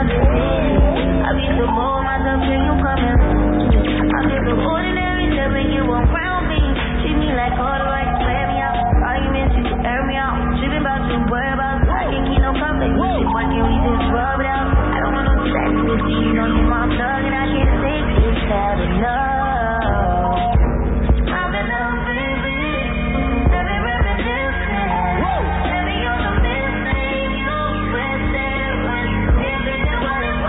I just did. I be so bold myself, can you come and I'm just so ordinary, just when you around me. Treat me like all the right, play me out. Arguments, you air me out. Tripping about you, worry about I can't keep no company. Why can't we just rub it out? I don't want no sex with you, you know you my thug and I can't take this, had enough. What?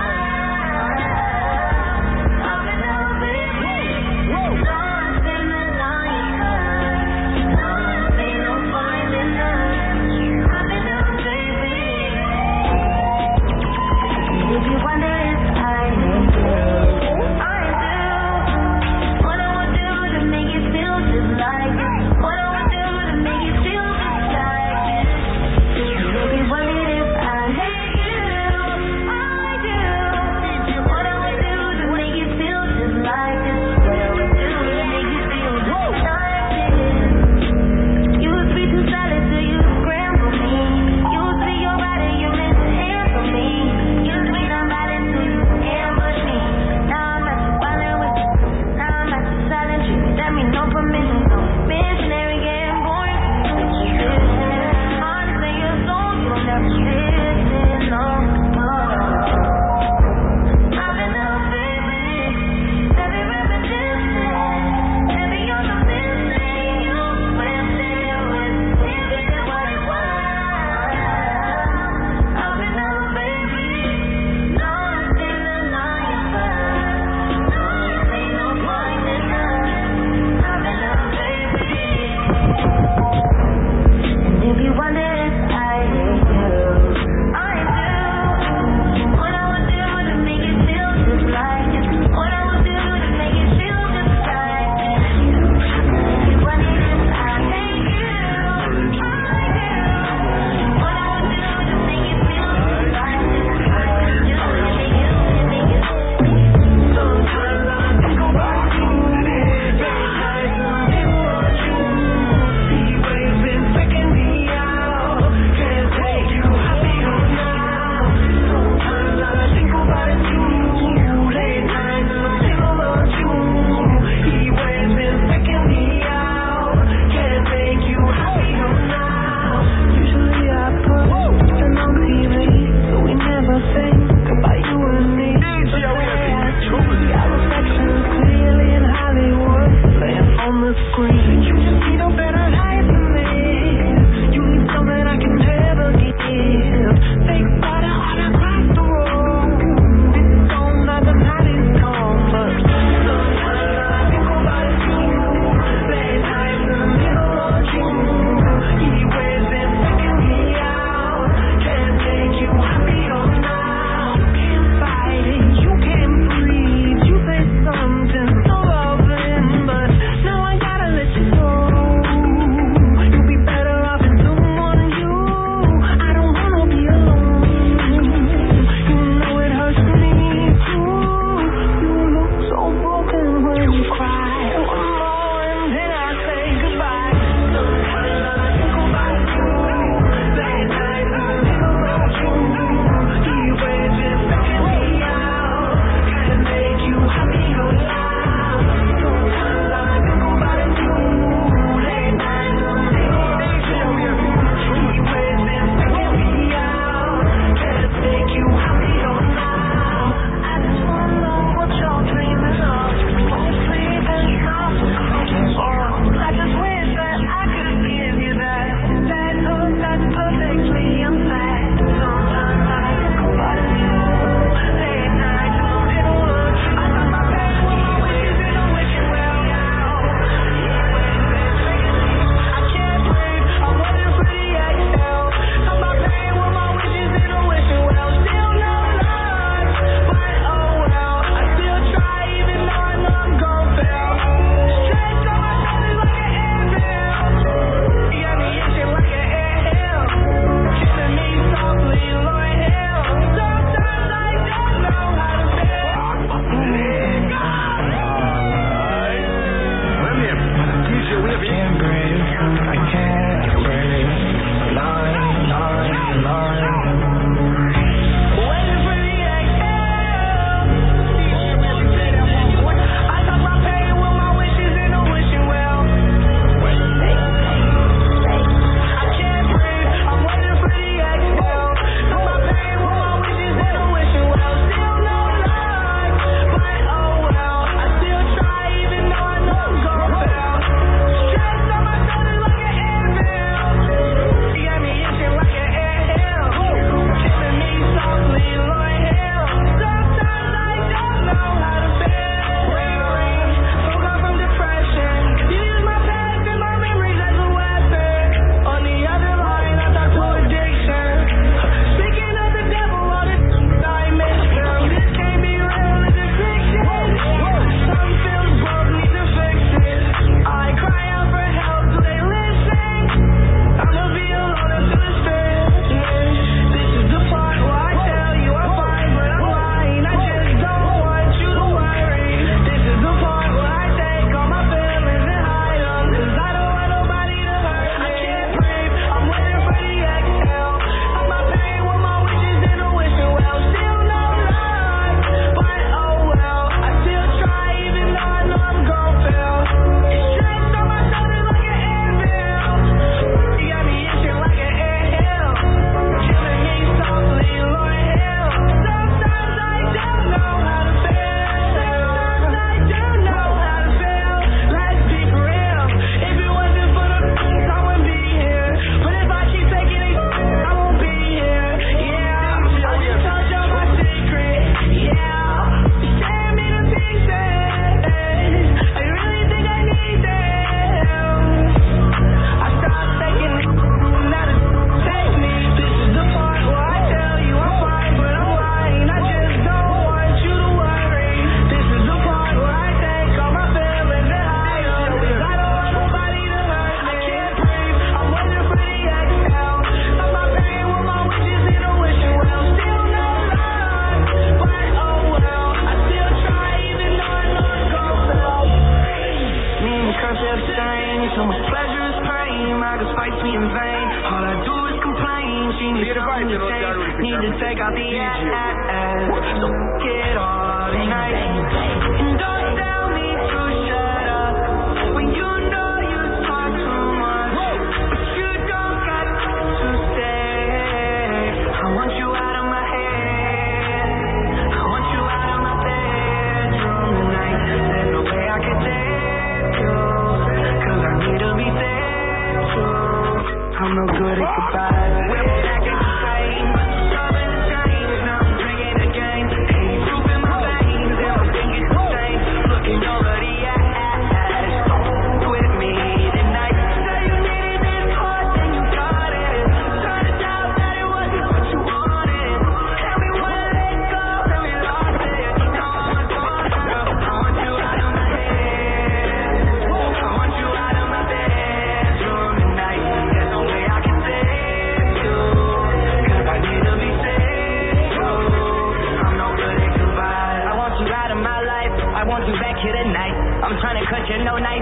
need to take out the ass. So get all tonight. And don't tell me to shut up when you know you talk too much. But you don't got to stay. I want you out of my head. I want you out of my bedroom tonight. There's no way I can take you, 'cause I need to be there too. I'm no good at goodbyes. We're acting the same. Loving the change. Now I'm drinking again. Hey, proof in my veins. And I'm thinking the same. Looking over the ass. Don't quit me tonight. Say you needed this hard, then you got it. Turned out that it wasn't what you wanted. Tell me when to let go, then we lost it. Now I'm a girl. I want you out of my head. I want you out of my bedroom tonight. There's no way I can save you, 'cause I need to be saved. I'm no good at goodbye. I want you out of my life. I want you back here tonight. I'm trying to cut you no knife.